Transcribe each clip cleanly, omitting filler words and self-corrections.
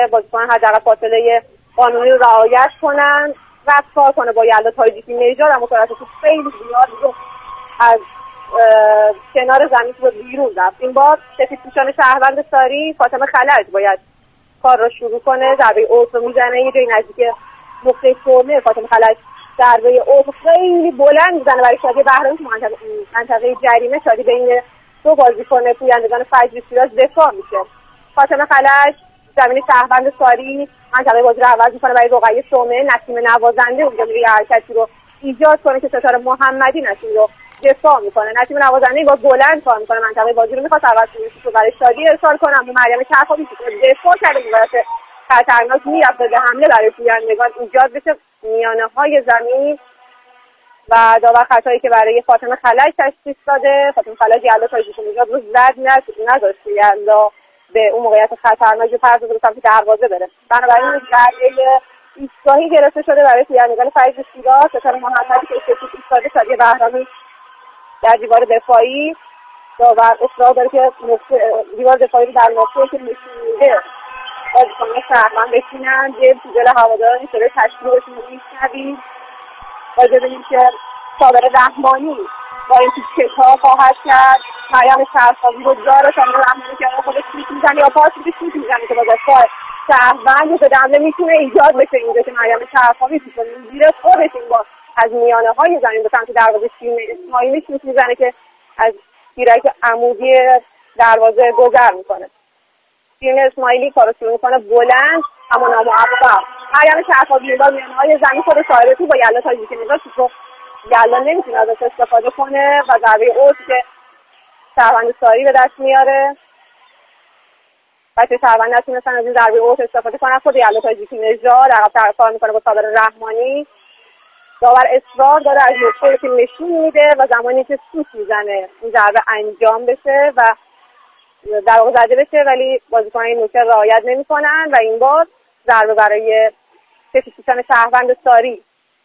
بازیکن حداقل فاصله قانونی رو رعایت کنن، رفتار کنه با یلدا تاجیکی نژاد. اما متوسط خیلی زیاد رو از کنار زمین رو بیرون رفت. این بار سفیدپوشان شهروند ساری فاطمه خلج باید کار رو شروع کنه. ضربه اوت رو میزنه یه جای نزدیک نقطه فرمه. فاطمه خلج ضربه اوت خیلی بلند میزنه برای شادی بهرامی تو منطقه جریمه. شادی بین دو بازیکن پویندگان فجر شیراز دفاع میشه. فاطمه خلج زمین شهروند ساری منطقه بازی رو عوض میکنه برای رقیه شومه. نسیم نوازنده اونجا میره حرکتی رو ایجاد کنه که ستاره محمدی نسیم رو دفاع میکنه. نسیم نوازنده با بلند کار میکنه، منطقه بازی رو میخواد عوض کنه رو برای شادی ارسال کنه. اما مریم چرخابی دفاع کرده میبرسه خطرناک میرفت به حمله برای پویندگان ایجاد بشه میانه های زمین و داور خطایی که برای فاطمه خلج تشخیص داده. فاطمه خلج یلدا تاجیکی نژاد رو زد نداشت یلدا به اون موقعیت خطرناک پرتاب به سمت دروازه بره. بنابراین ضربه ایستگاهی گرفته شده برای پویندگان فجر شیراز. ستاره محمدی که استفاده ایستاده. شادی بهرامی در دیوار دفاعی. داور اصرار داره که دیوار دفاعی رو در نقطه‌ای که نشون میده بازیکنان شهروند بشینن. جلو تو دل هواداران شده تشکیلشون رو میشنوید. باید ببینیم که صابر رحمانی با این توپ چکار خواهد کرد. مریم چرخابی رو داره. صابر رحمانی که خودش شوت میزنه یا پاس میده شوت میزنه که بازیکن شهروند به دمله میتونه ایجاد بشه اینجا که مریم چرخابی توپ زیر خودش این با از میانه های زمین به سمت دروازه شیرین اسماعیلی شوت میزنه که از تیرک عمودی دروازه گذر میکنه. شیرین اسماعیلی کارو شروع میکنه بلند اما ناموفق. مریم شرفابی با میانه های زمین خود سایر تو با یلدا تاجیکی نژاد تو یلدا نمیتونه ازش استفاده کنه و ضربه اوت که شهروند ساری به دست میاره. بچه شهروند نتونستن از این ضربه اوت استفاده کنن. خود یلدا تاجیکی نژاد عقب‌تر کار میکنه با صابر رحمانی. داور اصرار داره از نقطه‌ای که نشون میده و زمانی که سوت میزنه این ضربه انجام بشه و در واقع زده بشه، ولی بازیکنان این نکته رعایت نمی‌کنن و این بار ضربه برای سفیدپوشان شهروند ساری.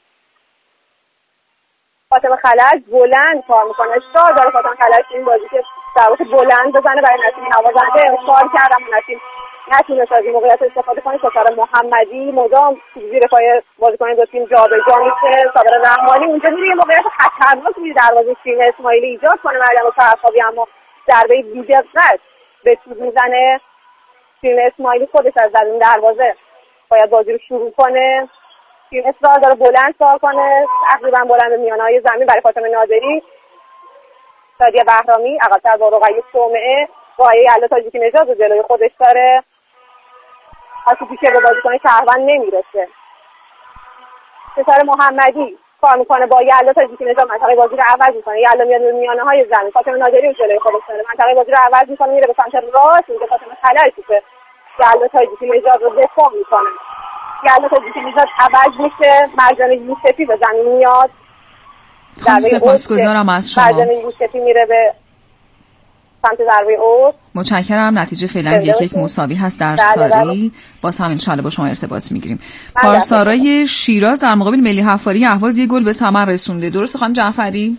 فاطمه خلج بلند کار میکنه. اصرار داره فاطمه خلج این بازی که در واقع بلند بزنه برای نسیم نوازنده. اصرار کردم نسیم نتونست از این موقعیت استفاده کنه. ستاره محمدی مدام زیر پای بازیکن دو تیم جابجا میشه. صابر رحمانی اونجا میره یه موقعیت خطرناک روی دروازه شیرین اسماعیلی ایجاد کنه. مریم چرخابی اما ضربه بی‌دقت به توپ میزنه. شیرین اسماعیلی خودش از درون دروازه باید بازی رو شروع کنه. شیرین اصرار داره بلند کار کنه، تقریبا بلند میانه‌های زمین برای فاطمه ناظری. شادی بهرامی عقب‌تر با رقیه صومعه رقیه یلدا تاجیکی نژاد رو جلوی خودش داره. توپی که به بازیکن شهروند نمیرسه. ستاره محمدی کار میکنه با یلدا تاجیکی نژاد منطقه بازی رو عوض میکنه. یلدا میاد میانه‌های زمین. فاطمه ناظری رو جلوی خودش داره. منطقه بازی رو عوض میکنه میره به سمت راست. اینجا فاطمه خلج توپ یلدا تاجیکی نژاد رو دفاع میکنه. یلدا تاجیکی نژاد عوض میشه. مرجان یوسفی به زمین میاد. خب سپاسگزارم از شما. مرجان یوسفی میره به سمت ضربه اوت. متشکرم. نتیجه فعلا 1-1 مساوی هست در ساری. باز هم انشالله با شما ارتباط میگیریم. پارسارای شیراز در مقابل ملی حفاری اهواز یک گل به ثمر رسونده. درسته خانم جعفری؟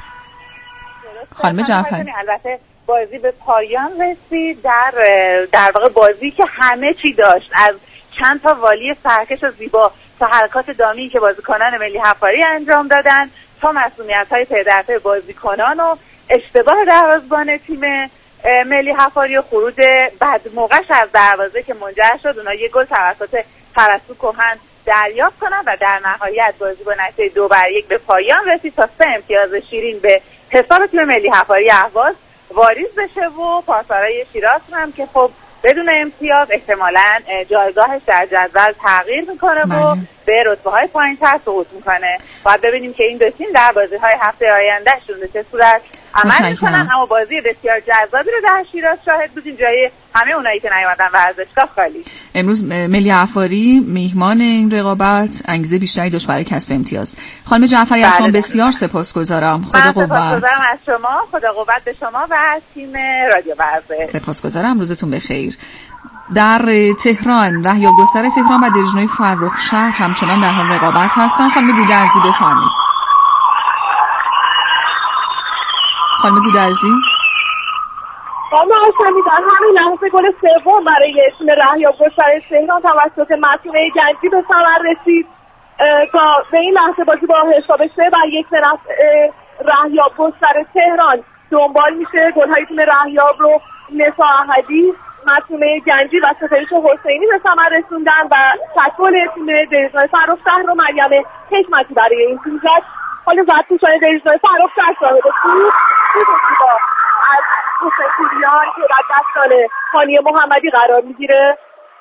خانم جعفری البته بازی به پایان رسید در واقع بازی که همه چی داشت، از چند تا والی سرکش و زیبا تا حرکات دامی که بازیکنان ملی حفاری انجام دادن تا مسئولیت‌های پدرپه بازیکنان و اشتباه دروازه‌بان تیم ملی حفاری و خروج بعد موقعش از دروازه که منجر شد اونا یک گل توسط پرستو کهن دریافت کنن و در نهایت بازی با نتیجه 2-1 به پایان رسید تا 3 امتیاز شیرین به حساب تیم ملی حفاری اهواز واریز بشه و پاسارای شیراز هم که خب بدون امتیاز احتمالاً جایگاهش در جدول تغییر میکنه و به رتبه‌های پایین‌تر صعود میکنه. باید ببینیم که این دو تیم در بازی‌های هفته آیندهشون به چه صورت عمل میکنن. اما بازی بسیار جذابی رو در شیراز شاهد بودیم. جای همه اونایی که نیومدن ورزشگاه خالی. امروز ملی حفاری میهمان این رقابت انگیزه بیشتری داشت برای کسب امتیاز. خانم جعفری از شما بسیار سپاسگزارم. خدا قوت. سپاسگزارم از شما. خدا قوت به شما و تیم رادیو ورزش. سپاسگزارم. روزتون بخیر. در تهران رهیاب‌گستر تهران و دژنوی فرخشهر همچنان در حال رقابت هستند. خانم گودرزی بفرمایید. خانم گودرزی در همین لحظه گل سوم برای تیم رهیاب گستر تهران توسط مسئول گنجی به ثمر رسید تا به این لحظه بازی با حساب 3-1 به نفع رهیاب گستر تهران دنبال میشه. گل‌های تیم رهیاب رو نسا احدی، مسئول گنجی و ستایش حسینی به ثمر رسوندن و گل تیم دریجنای فرخ شهر رو مریم حکمتی برای این تیم زد. حالا زدپوشان دریجنای فرخ شهر صاحب توپ از حسین پوریان که در دستان هانی محمدی قرار میگیره،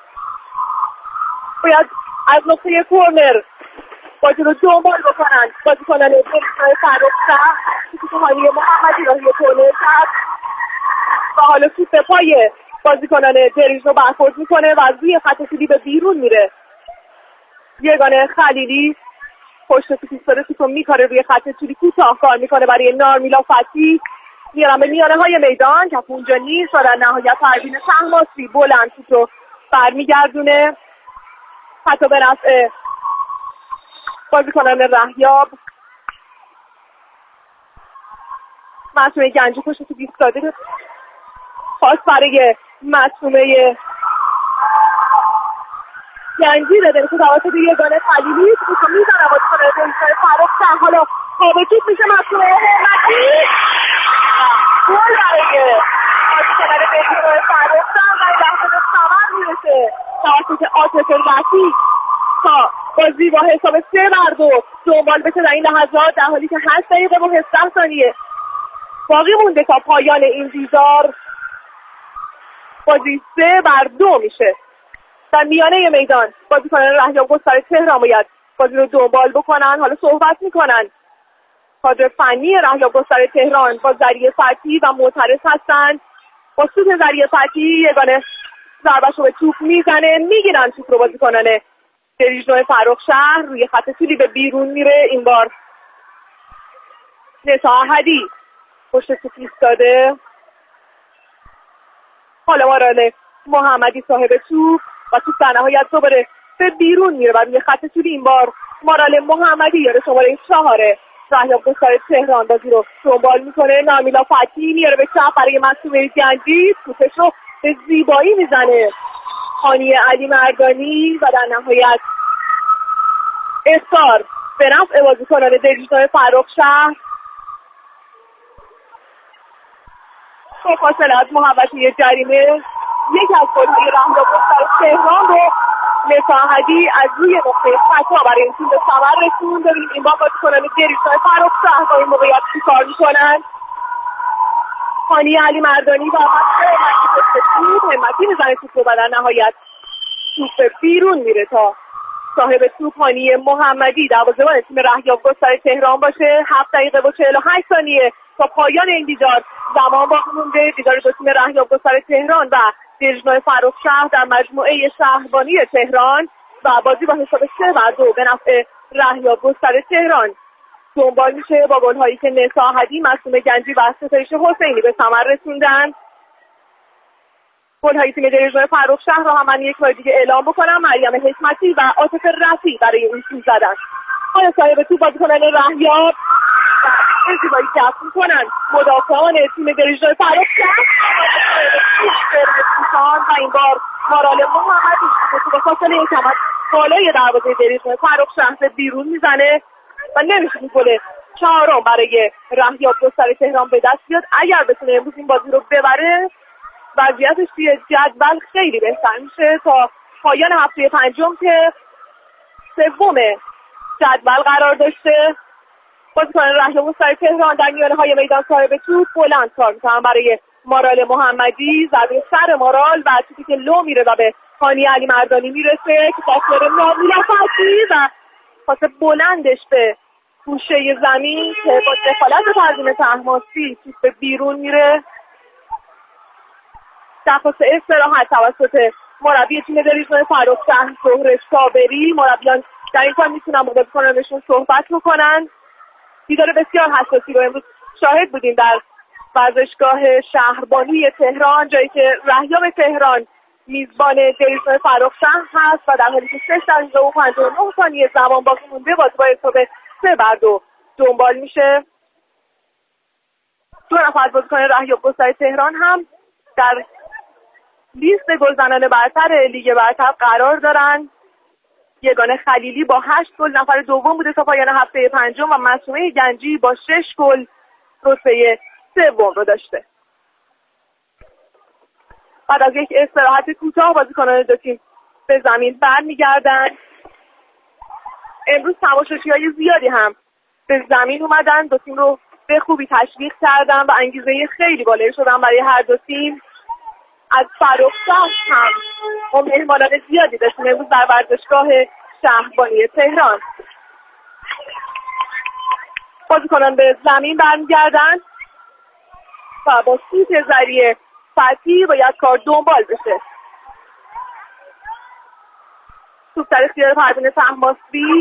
باید از نقطه کورنر بازی رو دنبال بکنن بازیکنان دریجنای فرخ شهر که هانی محمدی راهی کورنر کرد و حالا توپ به پای بازیکنان دریجنا برخورد میکنه و از روی خط توپی به بیرون میره. یگانه خلیلی پشت توپ ایستاده، توپو میکاره روی خط توپی، کوتاه کار میکنه برای نارمیلا فتی، میارم به میانه های میدان که اونجا نیست و در نهایت پروین طهماسبی بلند توپ رو برمیگردونه حتی به نفع بازیکنان رهیاب. معصومه گنجی پشت توپ ایستاده، خواست برای معصومه گنجی داده میشه توسط یگانه خلیلی، توپو میزنه بازیکنان دریجنای فرخ شهر. حالا خواب توپ میشه معصومه حرمتی، گل برای بازیکنان دریجنای فرخ شهر و لحظه به ثمر میرسه توسط عاطف رفیق تا بازی با حساب 3-2 دنبال بشه در این لحظات، در حالی که 8 دقیقه و 17 ثانیه باقی مونده تا پایان این دیدار. بازی 3-2 میشه. در میانه میدان بازیکنان رهیاب گستر تهران باید بازی رو دنبال بکنن. حالا صحبت میکنن کادر فنی رهیاب گستر تهران با ذریعه فتحی و معترض هستن. با سوت ذریعه فتحی یگانه ضربه‌شو به توپ میزنه، میگیرن توپ رو بازیکنان دریجنای فرخ شهر، روی خط توپی به بیرون میره. این بار نسا احدی پشت توپ ایستاده، حالا مارال محمدی صاحب توپ و توپ در نهایت دوباره به بیرون میره و روی خط توپی این بار مارال محمدی یاره شماره 4 رهیاب گستر تهران بازی رو دنبال میکنه. نامیلا فتی میاره به چپ برای معصومه گنجی، توپش رو به زیبایی میزنه هانی علی مردانی و در نهایت اخطار به نفع بازیکنان دریجنای فرخ شهر. با فاصله از محوطه جریمه یک از گل‌های رهیاب گستر تهران رو نسا احدی از روی نقطه خطا برای این تیم به ثمر رسوند. ببینیم این بار بازیکنان دریجنای فرخ شهر با این موقعیت چیکار میکنن. هانی علی مردانی و همتی میزنه توپ رو و در نهایت توپ بیرون میره تا صاحب توپ هانی محمدی دروازه‌بان تیم رهیاب گستر تهران باشه. 7 دقیقه و 48 ثانیه تا پایان این دیدار زمان باقی مونده. دیدار دو تیم رهیاب گستر تهران و دریجنای فرخ شهر در مجموعه شهربانی تهران و بازی با حساب 3-2 به نفع رهیاب گستر تهران دنبال میشه با گل‌هایی که نسا احدی، معصومه گنجی و ستایش حسینی به ثمر رسوندن. گل‌های تیم دریجنای فرخ شهر رو هم من یک بار دیگه اعلام بکنم. مریم حکمتی و عاطف رفیع برای این تیم زدن. حالا صاحب توپ بازیکنان رهیاب و زیبایی دفع میکنن مدافعان تیم دریجنای فرخ شهر و این بار مارال محمدی به فاصله کمک بالای دروازه دریجنای فرخ شهر بیرون میزنه و نمیشه که گل چهارم برای رهیاب گستر تهران به دست بیاد. اگر بتونه امروز این بازی رو ببره وضعیتش توی جدول خیلی بهتر میشه تا پایان هفته پنجم که سوم جدول قرار داشته. بازیکن رهیاب گستر تهران در میانه های میدان صاحب توپ بلند کار میکنن برای مارال محمدی، ضربه سر مارال و توپی که لو میره و به هانی علی مردانی میرسه که پاس نامیلا فتی و پاس بلندش به گوشه زمین که با دخالت پروین طهماسبی توپ به بیرون میره. درخواست استراحت توسط مربی تیم دریجنای فرخ شهر زهره صابری. مربیان در این کار میتونن با بازیکنانشون صحبت بکنن. دیدار بسیار حساسی رو امروز شاهد بودیم در ورزشگاه شهربانی تهران، جایی که رهیاب تهران میزبان دریجنای فرخ شهر هست و در حالی که 6 دقیقه و 59 ثانیه زمان باقی مونده بازی با حساب 3-2 دنبال میشه. دو نفر از بازیکن رهیاب گستر تهران هم در لیست گلزنان برتر لیگ برتر قرار دارن. یگانه خلیلی با 8 گل نفر دوم بوده تا پایان هفته پنجم و معصومه گنجی با 6 گل رتبه سوم رو داشته. بعد از یک استراحت کوتاه بازیکنان دو تیم به زمین برمیگردن. امروز تماشاچی‌های زیادی هم به زمین اومدن، دو تیم رو به خوبی تشویق کردن و انگیزه خیلی بالایی شدن برای هر دو تیم. از فرخ‌شهر هم ما مهمانان زیادی داشتیم امروز در ورزشگاه شهربانی تهران. بازیکنان به زمین برمیگردن و با سوت ذریع فتحی باید کار دنبال بشه. توپ در اختیار پروین طهماسبی.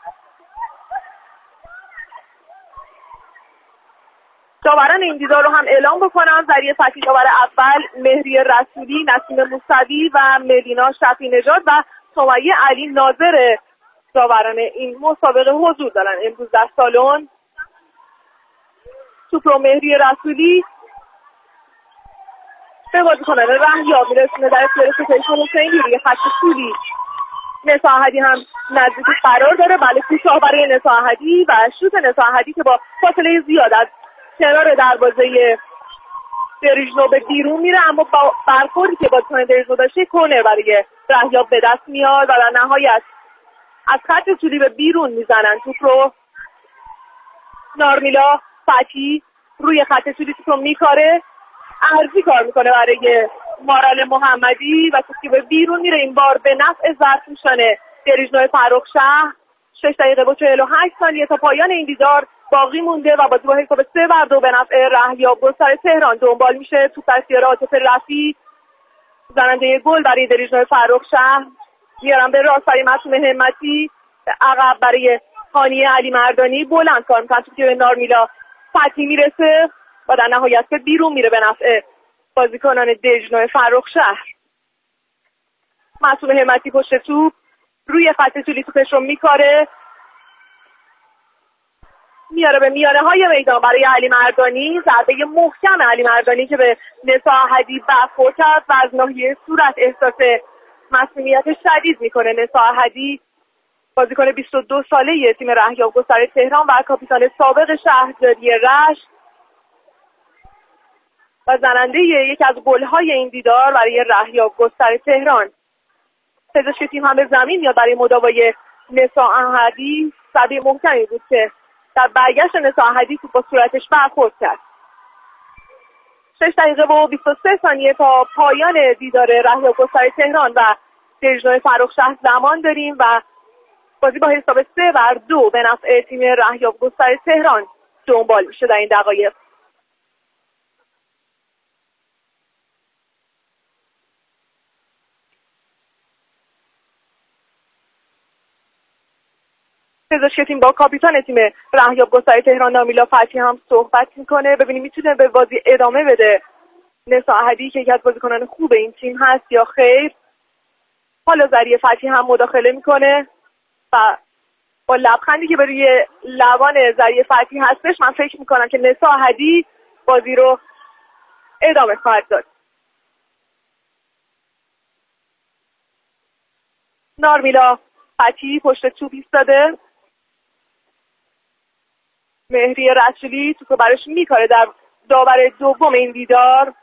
داوران این دیدار رو هم اعلام بکنم. ذریع فتحی داور اول، مهری رسولی، نسیم موسوی و ملینا شفیع نژاد و سمیه علی ناظر داوران این مسابقه حضور دارن امروز در سالن. توپ رو مهری رسولی به بازیکنان رهیاب میرسونه در اختیار ستایش حسینی روی خط طولی. نسا احدی هم نزدیک قرار داره. بله، کوتاه برای نسا احدی و شوت نسا احدی که با فاصله زیاد از کنار دروازه دریژنو به بیرون میره، اما با برخوردی که بازیکن دریژنو داشته کورنر برای رهیاب به دست میاد و در نهایت از خط طولی به بیرون میزنن. توپ رو نارمیلا فتحی روی خط طولی توپ رو میکاره، ارزی کار میکنه برای مارال محمدی و توپی به بیرون میره، این بار به نفع ظرفشون دریژنو فرخ‌شهر. 6 دقیقه و 48 ثانیه تا پایان این دیدار باقی مونده و بازی با حساب 3-2 به نفع رهیاب گستر تهران دنبال میشه. توپ در اختیار عاطف رفیع، زننده گل برای دریژنو فرخ‌شهر. میارن به راست برای معصوم همتی، عقب برای هانی علی مردانی. بلند کار میکنن، توپی به نارمیلا فتحی میرسه و در نهایت به بیرون میره به نفع بازیکنان دریژنو فرخ‌شهر. معصوم همتی پشت توپ روی خط طولی توپش رو میکاره، میاره به میانه های میدان برای علی مردانی. ضربه محکم علی مردانی که به نسا احدی برخورد کرد و از ناحیه صورت احساس مسئولیت شدید میکنه. نسا احدی بازیکن 22 ساله تیم رهیاب گستر تهران و کاپیتان سابق شهرداری رشت و زننده یک از گل‌های این دیدار برای رهیاب گستر تهران. پزشک تیم هم به زمین میاد برای مداوای نسا احدی. ضربه محکمی بود که در برگشت نسا احدی توپ با صورتش برخورد کرد. 6 دقیقه و 23 ثانیه تا پایان دیدار رهیاب گستر تهران و دریژنو فرخ‌شهر زمان داریم و بازی با حساب 3-2 به نفع تیم رهیاب گستر تهران دنبال میشه در این دقایق. پزشک تیم با کاپیتان تیم رهیاب گستر تهران نارمیلا فتحی هم صحبت میکنه. ببینیم میتونه به بازی ادامه بده نسا احدی که یکی از بازیکنان خوب این تیم هست یا خیر. حالا ذریع فتحی هم مداخله میکنه و با لبخندی که به روی لبان ذریع فتحی هستش من فکر میکنم که نسا احدی بازی رو ادامه خواهد داد. نارمیلا فتحی پشت توپ ایستاده، مهری رسولی توپو براش میکاره در داور دوم این دیدار.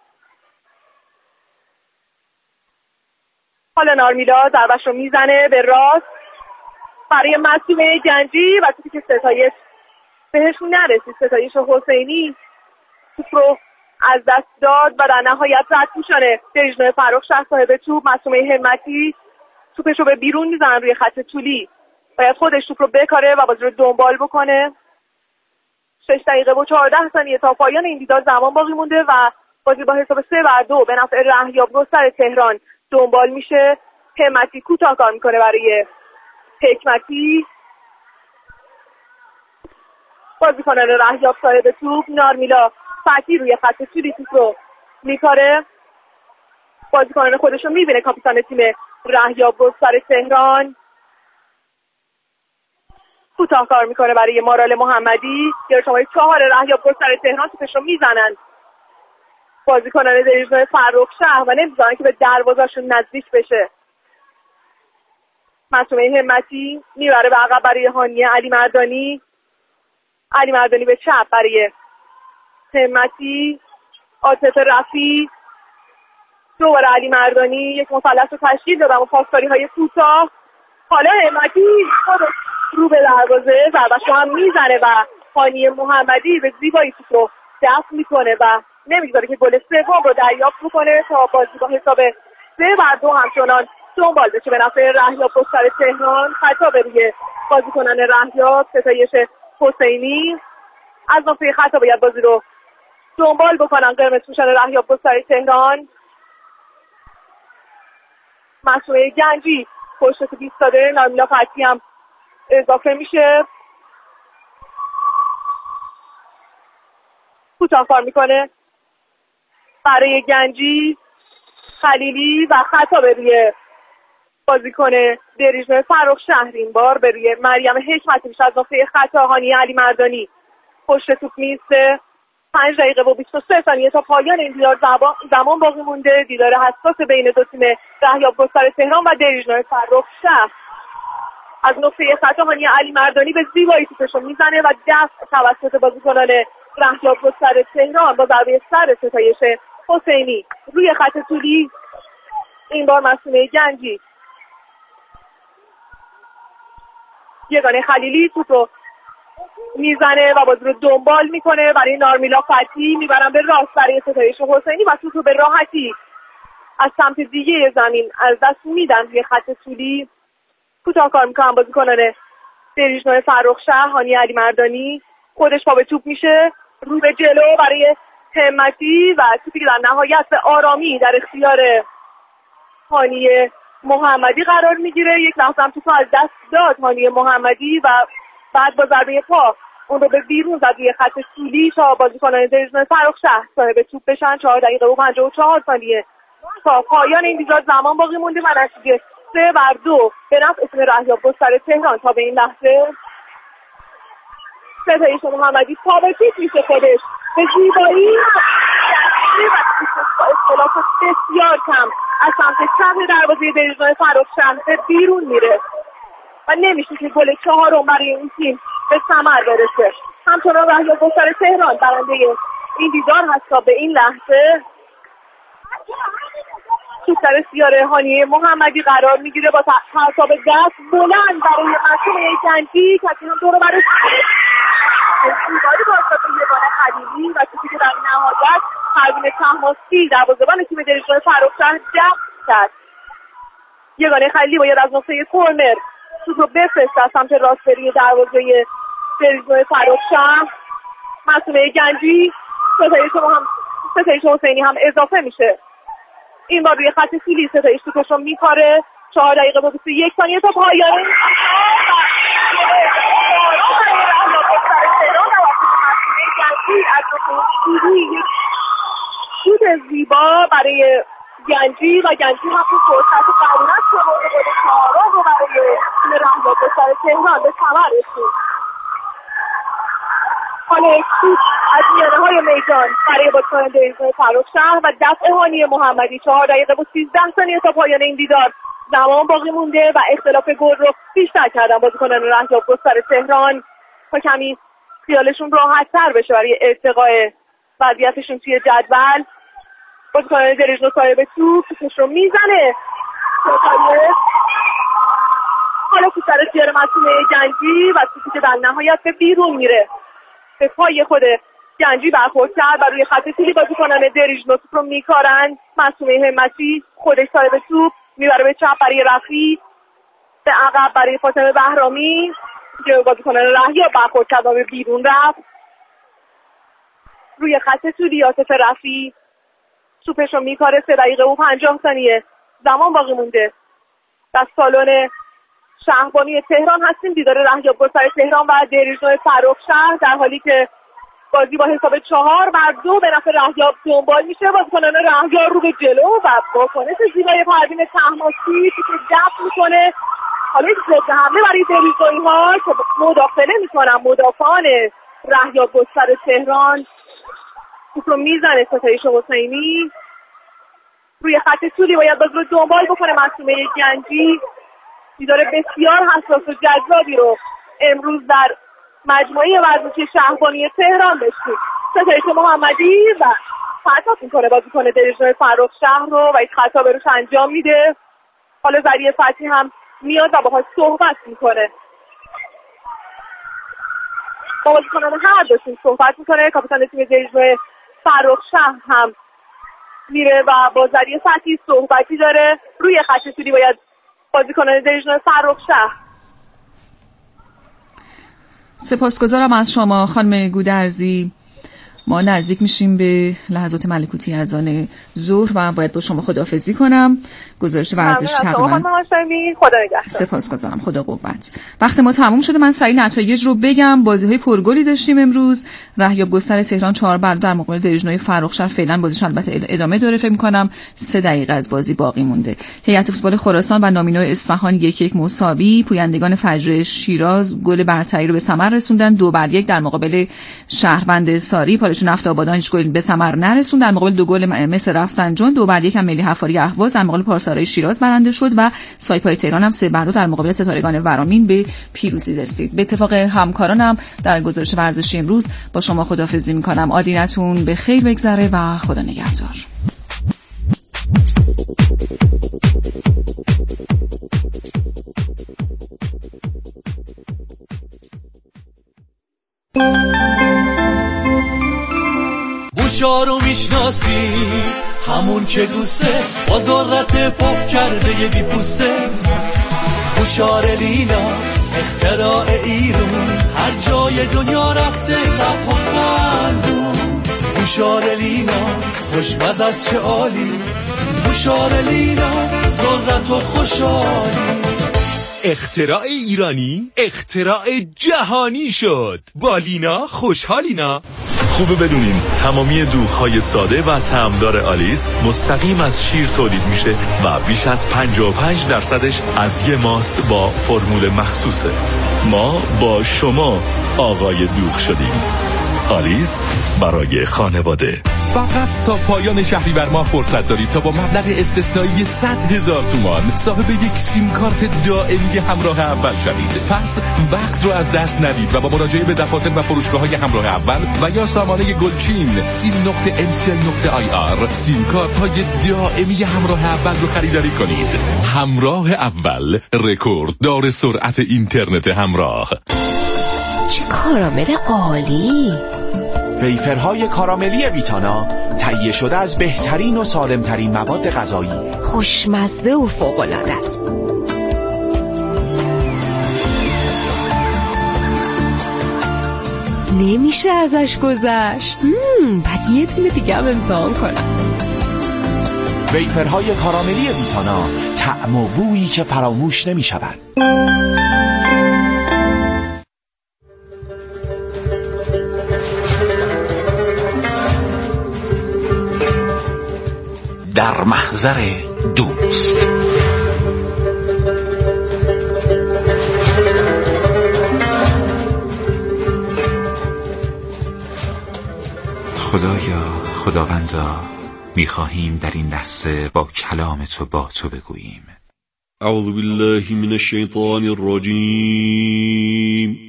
حالا نارمیلا ضربش رو میزنه به راست برای معصومه گنجی و توپی که ستایش بهش نرسید. ستایش حسینی توپ رو از دست داد و در نهایت رد میشنه دریژنو فرخ‌شهر صاحب توپ. معصومه همتی توپش رو به بیرون میزنن روی خط طولی، باید خودش توپ رو بکاره و بازی رو دنبال بکنه. 6 دقیقه و 14 ثانیه تا پایان این دیدار زمان باقی مونده و بازی با حساب 3-2 به نفع رهیاب گستر تهران دنبال میشه. همتی کوتاه کار میکنه برای حکمتی. بازیکنان رهیاب صاحب توپ نارمیلا فتحی روی خط طولی توپ رو میکاره، بازیکنان خودش رو میبینه کاپیتان تیم رهیاب گستر تهران. کوتاه کار میکنه برای مارال محمدی. یا شماره 4 رهیاب گستر تهران توپش رو میزنن بازیکنان دریژن‌های فرخشهر و نمیذارن که به دروازه‌شون نزدیک بشه. معصومه همتی میبره به عقب برای هانیه علی مردانی به چپ برای همتی، عاطف رفیع، دوباره علی مردانی یک مثلث رو تشکیل دادن و پاسکاری‌های کوتاه. حالا همتی خودش رو به دروازه ضربه‌شو هم میزنه و هانیه محمدی به زیبایی توپ رو دفع میکنه و نمیذاره که گل سوم رو دریافت بکنه تا بازی با حساب 3-2 همچنان دنبال بشه به نفع رهیاب بستر تهران. خطا به روی بازیکنان رهیاب، ستایش حسینی. از نقطه خطا باید بازی رو دنبال بکنن قرمزپوشان رهیاب بستر تهران. معصومه گنجی پشت تو ایستاده، نارمیلا فتحی هم اضافه میشه، کوتاه کار میکنه برای گنجی خلیلی و خطا به روی بازیکن دریژن فرخشهر، این بار به روی مریم حکمتی میشه. از نقطه خطا هانیه علی مردانی پشت توپ میسته. 5 دقیقه و 23 ثانیه تا پایان این دیدار زمان باقی مونده. دیدار حساس بین دو تیم رهیاب گستر تهران و دریژن فرخشهر. از نقطه خطا هانیه علی مردانی به زیبایی توپشو میزنه و دفع توسط بازیکنان رهیاب گستر تهران با ضربه سر ستایش حسینی. روی خط طولی این بار معصومه گنجی، یگانه خلیلی توپ رو میزنه و بازی رو دنبال میکنه برای نارمیلا فتحی. میبرن به راست برای ستایش حسینی و توپ رو به راحتی از سمت دیگه زمین از دست میدن. روی خط طولی کوتاه کار میکنن بازیکنان دریژن فرخشهر. هانیه علی مردانی خودش پا به توپ میشه، رو به جلو برای همتی و توپی که در نهایت به آرامی در اختیار هانیه محمدی قرار میگیره. یک لحظه هم توپ از دست داد هانیه محمدی و بعد با ضربه پا اون رو به بیرون زد روی خط طولی تا بازیکنان دریژن فرخشهر صاحب توپ بشن. 4 دقیقه و 54 ثانیه تا پایان این دیدار زمان باقی مونده و نتیجه 3-2 به نفع تیم رهیاب گستر تهران. تا به این لحظه ستایش محمدی پا به توپ میشه، خودش به زیبایی اختلاف بسیار کم از سمت چپ دروازه دریژن فرخشهر به بیرون میره و نمیشه که گل 4 برای این تیم به ثمر برسه. همچنان رهیاب گستر تهران برنده این دیدار هست. تا به این لحظه توپ در اختیار هانیه محمدی قرار میگیره با تعصاب دست بلند برای معصومه گنجی. کسی هم دور برش دیواری بازداد یگانه خلیلی و توپی که در نهایت پروین طهماسبی دروازه‌بان تیم دریژن فرخشهر دفع کرد. یگانه خلیلی باید از نقطه کرنر توپ رو بفرسته از سمت راست روی دروازه دریژن فرخشهر. معصومه گنجی، ستایش حسینی هم اضافه میشه. این بار روی خط طولی ستایش توپش رو میکاره. 4 دقیقه و 21 ثانیه تا پایان شوت زیبا برای گنجی و گنجی هم فرصت قرون است که مورد گل 4 رو برای تیم رهیاب گستر تهران به ثمر رسید. حالا یک شوت از میانه‌های میدان برای بازیکن دریژن فرخشهر و دفع هانیه محمدی. 4 دقیقه و 13 ثانیه تا پایان این دیدار زمان باقی مونده و اختلاف گل رو بیشتر کردن بازیکنان رهیاب گستر تهران تا کمی خیالشون راحت‌تر بشه برای ارتقاء وضعیتشون توی جدول. بازیکن دریژن صاحب توپش رو میزنه، حالا تو سر اختیار معصومه گنجی و توپی که در نهایت به بیرون میره به پای خود گنجی برخورد کرد و روی خط طولی بازیکنان دریژن توپ رو میکارن. معصومه همتی خودش صاحب توپ میبره به چپ برای رفیع، به عقب برای فاطمه بهرامی که بازیکنان رهیاب برخورد کرد و به بیرون رفت. روی خط طولی عاطف رفیع توپش رو میکاره. 3 دقیقه و 50 ثانیه زمان باقی مونده. در سالن شهربانی تهران هستیم. دیدار رهیاب گستر تهران و دریژن فرخشهر در حالی که بازی با حساب 4-2 به نفع رهیاب دنبال میشه. بازیکنان رهیاب رو به جلو و با کنش زیبای پروین طهماسبی که دفع میکنه. حالا ضد حمله برای دریژنی ها که مداخله میکنن مدافعان رهیاب گستر تهران. توپ رو میزنه ستایش حسینی روی خط طولی، باید باز رو دنبال بکنه معصومه گنجی. دیدار بسیار حساس و جذابی رو امروز در مجموعه ورزشی شهبانی تهران داشتیم. ستایش محمدی و خطا میکنه بازیکن دریژن فرخ شهر رو و این خطا به روش انجام میده. حالا زریع فتحی هم میاد و باهاش صحبت میکنه. با بازیکنان هر دوشون صحبت میکنه. کاپیتان تیم دریژن فرخ شهر هم میره و با زریع فتحی صحبتی داره. روی خط طولی باید بازیکنان دریژن فرخ شهر. سپاسگزارم از شما خانم گودرزی. ما نزدیک میشیم به لحظات ملکوتی اذان ظهر و باید با شما خداحافظی کنم. گزارش ورزشی تقریبا. سپاسگزارم. خدا قوت. وقت ما تموم شده. من سریع نتایج رو بگم. بازی‌های پرگلی داشتیم امروز. رهیاب گستر تهران 4 بر 2 در مقابل دریژن‌های فرخشهر. فعلا بازیش البته ادامه داره. فکر می‌کنم 3 دقیقه از بازی باقی مونده. هیئت فوتبال خراسان و نامینو اصفهان 1-1 مساوی. پویندگان فجر شیراز گل برتری رو به ثمر رسوندن 2 بر 1 در مقابل شهروند ساری. پالایش نفت آبادان هیچ گل به ثمر نرسوند. در مقابل 2 گل مصر رفسنجان 2 بر 1 هم ملی حفاری اهواز در مقابل پارسارای شیراز برنده شد و سایپای تهران هم 3 بر 2 در مقابل ستارگان ورامین به پیروزی رسید. به اتفاق همکارانم در گزارش ورزشی امروز با شما خداحافظی می‌کنم. آدینتون به خیر بگذره و خدا نگهدار. بوشارو میشناسی همون که دوسته با ذرت پاپ کرده یه بی پوسته. بوشار لینا اختراع ایرون هر جای دنیا رفته رفت و خندون. بوشار لینا خوشمزه از چه عالی. بوشار لینا ذرت و خوشحالی. اختراع ایرانی اختراع جهانی شد. با لینا خوشحالینا. خوبه بدونین تمامی دوغ‌های ساده و طعمدار آلیس مستقیم از شیر تولید میشه و بیش از 55% از یه ماست با فرمول مخصوصه. ما با شما آقای دوغ شدیم. آلیس برای خانواده. فقط تا پایان شهریور ماه فرصت دارید تا با مبلغ استثنایی 100,000 تومان صاحب یک سیم کارت دائمی همراه اول شوید. پس وقت رو از دست ندید و با مراجعه به دفاتر و فروشگاه‌های همراه اول و یا سامانه گلچین sim.mci.ir سیم کارت‌های دائمی همراه اول رو خریداری کنید. همراه اول رکورد دار سرعت اینترنت همراه. چه کارامل عالی! ویفرهای کاراملی ویتانا تهیه شده از بهترین و سالمترین مواد غذایی، خوشمزه و فوق‌العاده است. نمیشه ازش گذشت. بعد یه دونه دیگه هم امتحان کنم. ویفرهای کاراملی ویتانا، طعم و بویی که فراموش نمی‌شود. در محضر دوست. خدایا، خداوندا، می‌خواهیم در این لحظه با کلام تو با تو بگوییم. اعوذ بالله من الشیطان الرجیم.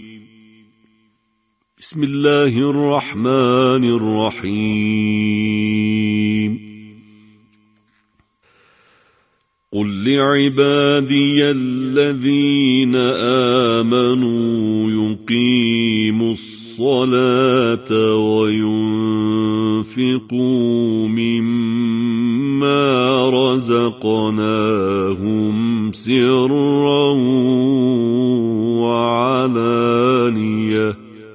بسم الله الرحمن الرحیم. قل لعبادي الذين آمنوا يقيموا الصلاة وينفقوا مما رزقناهم سرا وعلانية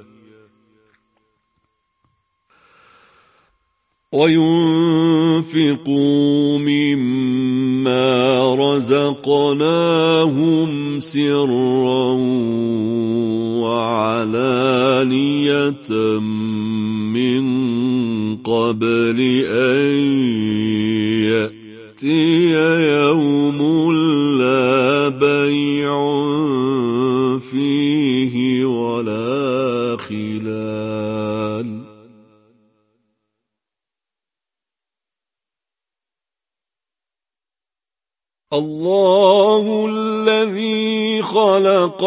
وينفقوا مما رزقناهم سرا وعلانية من قبل أن يأتي يوم لا بيع فيه ولا خلال. الله الذي خلق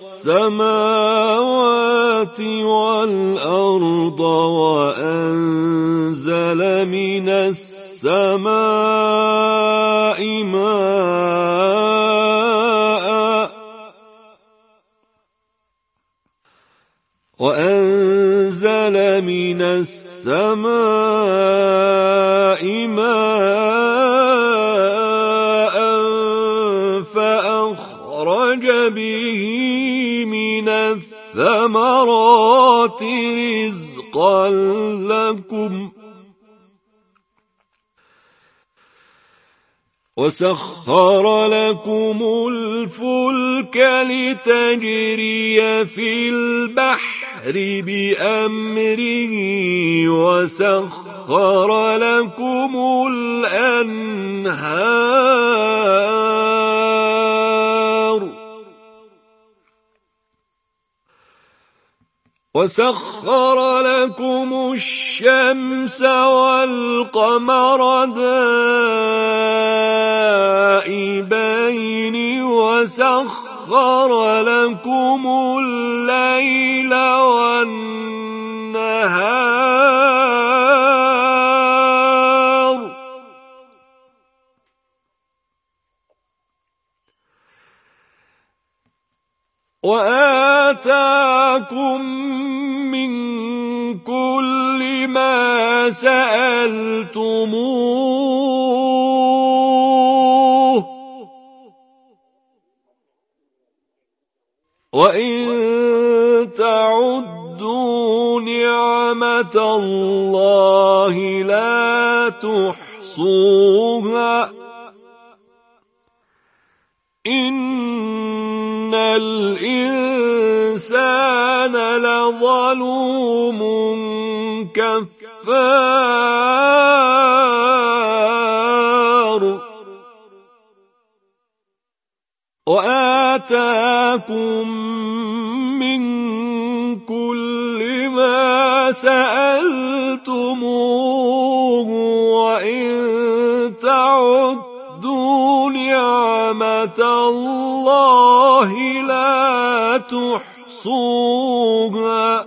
السماوات والأرض وأنزل من السماء ماء فأخرج به من الثمرات رزقا لكم وسخر لكم الفلك لتجري في البحر بأمره وسخر لكم الأنهار وسخر لكم الشمس والقمر دائبين وسخر لكم الليل والنهار وآتاكم من كل ما سألتموه وإن تعدوا نعمة الله لا تحصوها إن الإنسان لظلوم كفار وآتاكم من كل ما سألتموه وإن تعدوا نعمة الله لا تحصوها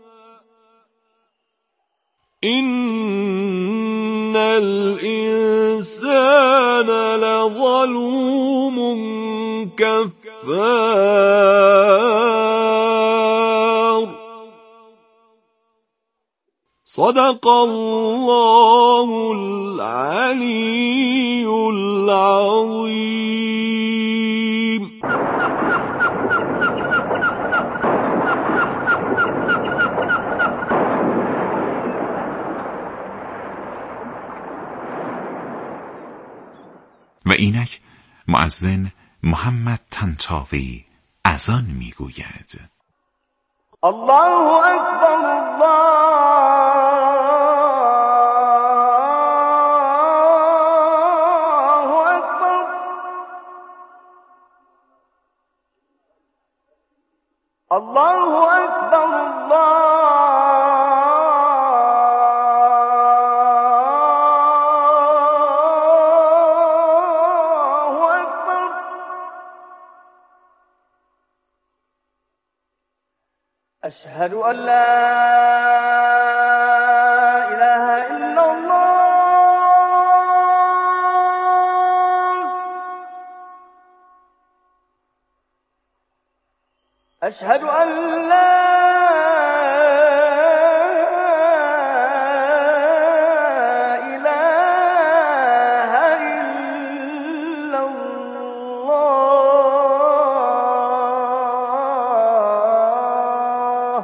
إن الإنسان لظلوم كفار صدق الله العلي العظيم. و اینک مؤذن محمد طنطاوی اذان میگوید: الله اکبر الله اکبر الله اکبر أشهد أن لا إله إلا الله أشهد أن لا إله إلا الله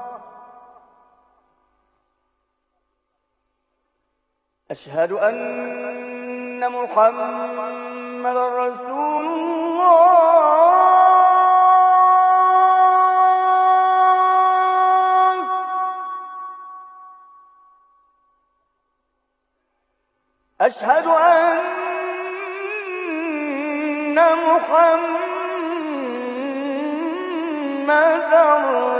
أشهد أن محمد رسول الله أشهد أن محمد